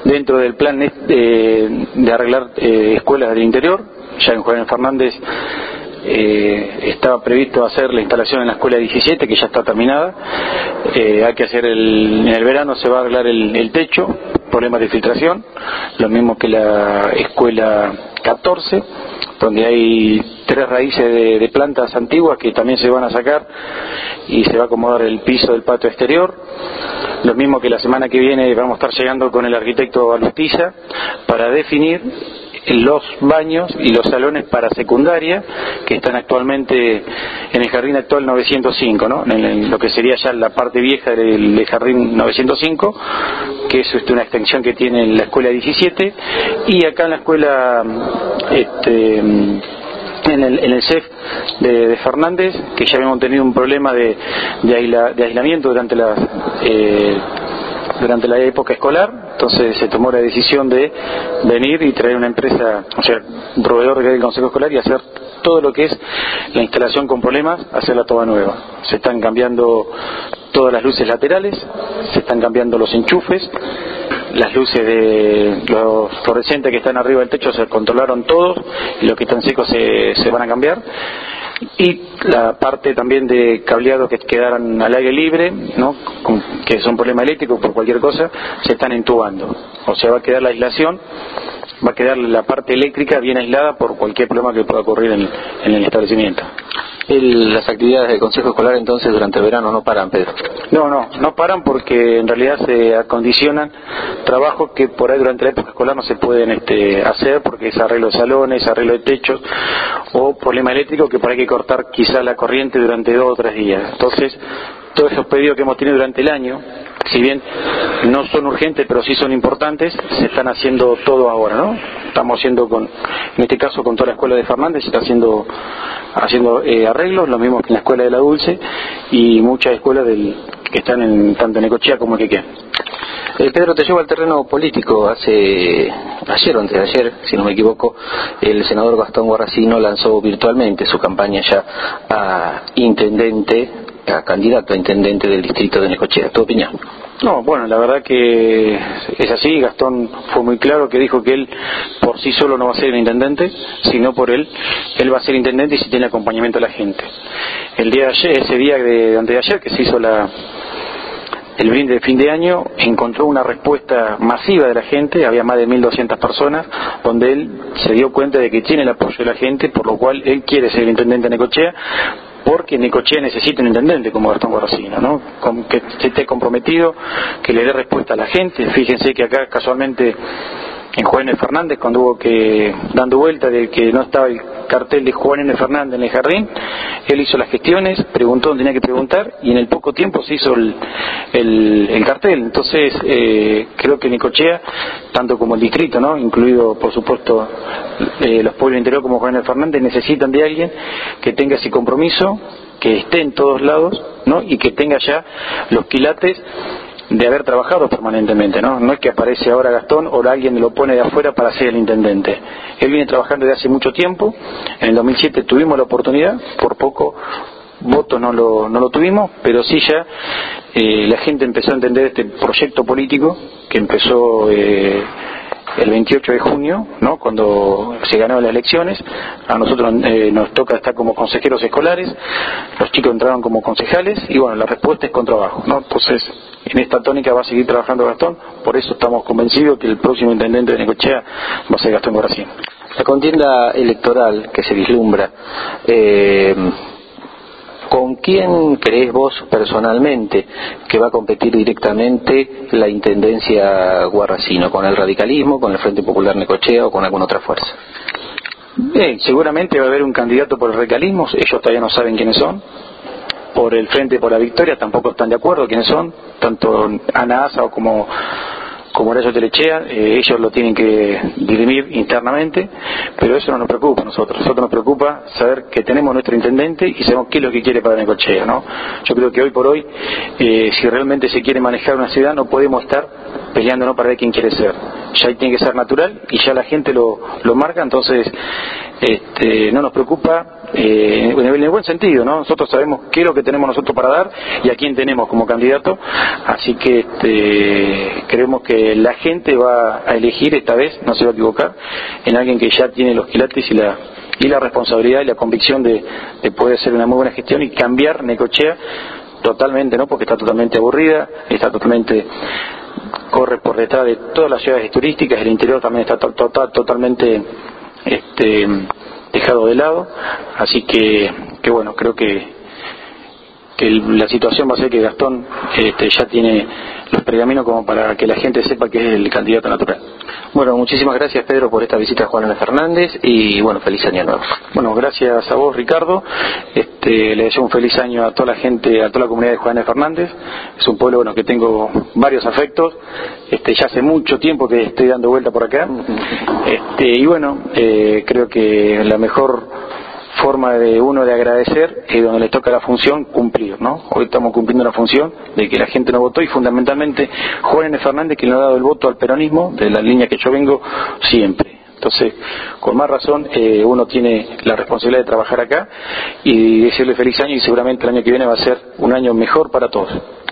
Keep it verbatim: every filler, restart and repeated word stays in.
dentro del plan de, de arreglar eh, escuelas del interior. Ya en Juan Fernández eh, estaba previsto hacer la instalación en la escuela diecisiete, que ya está terminada. Eh, hay que hacer el, en el verano se va a arreglar el, el techo, problemas de filtración, lo mismo que la escuela catorce, donde hay tres raíces de, de plantas antiguas que también se van a sacar y se va a acomodar el piso del patio exterior. Lo mismo que la semana que viene vamos a estar llegando con el arquitecto Alustiza para definir los baños y los salones para secundaria que están actualmente en el jardín actual novecientos cinco, ¿no? En, en lo que sería ya la parte vieja del, del jardín novecientos cinco, que es este, una extensión que tiene la escuela diecisiete, y acá en la escuela este, en el, en el C E F de, de Fernández, que ya habíamos tenido un problema de, de, aisla, de aislamiento durante las eh, durante la época escolar. Entonces se tomó la decisión de venir y traer una empresa, o sea, un proveedor del Consejo Escolar, y hacer todo lo que es la instalación con problemas, hacerla toda nueva. Se están cambiando todas las luces laterales, se están cambiando los enchufes, las luces de los fluorescentes que están arriba del techo se controlaron todos, y los que están secos se, se van a cambiar. Y la parte también de cableado que quedaron al aire libre, ¿no? Con, que son problemas eléctricos por cualquier cosa, se están entubando. O sea, va a quedar la aislación, va a quedar la parte eléctrica bien aislada por cualquier problema que pueda ocurrir en, en el establecimiento. El, las actividades del Consejo Escolar entonces durante el verano no paran, Pedro. No, no, no paran porque en realidad se acondicionan trabajos que por ahí durante la época escolar no se pueden este, hacer, porque es arreglo de salones, arreglo de techos o problema eléctrico que por ahí hay que cortar quizá la corriente durante dos o tres días. Entonces, todos esos pedidos que hemos tenido durante el año, si bien no son urgentes pero sí son importantes, se están haciendo todo ahora, ¿no? Estamos haciendo con, en este caso con toda la escuela de Fernández, se está haciendo haciendo eh, arreglos, lo mismo que en la escuela de La Dulce y muchas escuelas del, que están en, tanto en Necochea como en Quequén. Eh, Pedro, te llevo al terreno político. Hace ayer o antes de ayer, si no me equivoco, el senador Gastón Guarracino lanzó virtualmente su campaña ya a intendente, a candidato a intendente del distrito de Necochea. ¿Tu opinión? No, bueno, la verdad que es así. Gastón fue muy claro que dijo que él por sí solo no va a ser el intendente, sino por él, él va a ser intendente y si tiene acompañamiento de la gente. El día de ayer, ese día de antes de ayer que se hizo la el brinde de fin de año, encontró una respuesta masiva de la gente, había más de mil doscientas personas, donde él se dio cuenta de que tiene el apoyo de la gente, por lo cual él quiere ser el intendente de Necochea, porque Necochea necesita un intendente como Gastón Guarracino, ¿no? Con, que esté comprometido, que le dé respuesta a la gente. Fíjense que acá casualmente en Juan N. Fernández, cuando hubo que, dando vuelta de que no estaba el cartel de Juan N. Fernández en el jardín, él hizo las gestiones, preguntó donde tenía que preguntar y en el poco tiempo se hizo el, el, el cartel. Entonces eh, creo que Necochea, tanto como el distrito, ¿no? Incluido por supuesto eh, los pueblos interiores como Juan N. Fernández, necesitan de alguien que tenga ese compromiso, que esté en todos lados, ¿no? Y que tenga ya los quilates de haber trabajado permanentemente, ¿no? No es que aparece ahora Gastón o alguien lo pone de afuera para ser el intendente. Él viene trabajando desde hace mucho tiempo. En el dos mil siete tuvimos la oportunidad, por poco voto no lo, no lo tuvimos, pero sí ya eh, la gente empezó a entender este proyecto político que empezó eh, el veintiocho de junio, ¿no? Cuando se ganaron las elecciones. A nosotros eh, nos toca estar como consejeros escolares, los chicos entraron como concejales y bueno, la respuesta es con trabajo, ¿no? Entonces, en esta tónica va a seguir trabajando Gastón, por eso estamos convencidos que el próximo intendente de Necochea va a ser Gastón Guarracino. La contienda electoral que se vislumbra, eh, ¿con quién crees vos personalmente que va a competir directamente la intendencia Guarracino? ¿Con el radicalismo, con el Frente Popular Necochea o con alguna otra fuerza? Eh, seguramente va a haber un candidato por el radicalismo, ellos todavía no saben quiénes son. Por el Frente por la Victoria tampoco están de acuerdo quiénes son, tanto Ana Asa o como como Horacio Telechea, eh, ellos lo tienen que dirimir internamente, pero eso no nos preocupa a nosotros. A nosotros nos preocupa saber que tenemos nuestro intendente y sabemos qué es lo que quiere para Necochea, ¿no? Yo creo que hoy por hoy, eh, si realmente se quiere manejar una ciudad, no podemos estar peleándonos para ver quién quiere ser. Ya tiene que ser natural y ya la gente lo, lo marca, entonces este, no nos preocupa eh, en el buen sentido, ¿no? Nosotros sabemos qué es lo que tenemos nosotros para dar y a quién tenemos como candidato, así que este, creemos que la gente va a elegir esta vez, no se va a equivocar, en alguien que ya tiene los quilates y la y la responsabilidad y la convicción de, de poder hacer una muy buena gestión y cambiar Necochea totalmente, ¿no? Porque está totalmente aburrida, está totalmente, corre por detrás de todas las ciudades turísticas, el interior también está to to totalmente este, dejado de lado, así que, que bueno, creo que, que el, la situación va a ser que Gastón este, ya tiene los pergaminos como para que la gente sepa que es el candidato natural. Bueno, muchísimas gracias, Pedro, por esta visita a Juan N. Fernández y bueno, feliz año nuevo. Bueno, gracias a vos, Ricardo. Este, le deseo un feliz año a toda la gente, a toda la comunidad de Juan N. Fernández. Es un pueblo, bueno, que tengo varios afectos. Este, ya hace mucho tiempo que estoy dando vuelta por acá. Este, y bueno, eh, creo que la mejor forma de uno de agradecer es donde le toca la función cumplir, ¿no? Hoy estamos cumpliendo la función de que la gente nos votó y fundamentalmente Juan N. Fernández, que le ha dado el voto al peronismo, de la línea que yo vengo siempre. Entonces, con más razón, eh, uno tiene la responsabilidad de trabajar acá y decirle feliz año y seguramente el año que viene va a ser un año mejor para todos.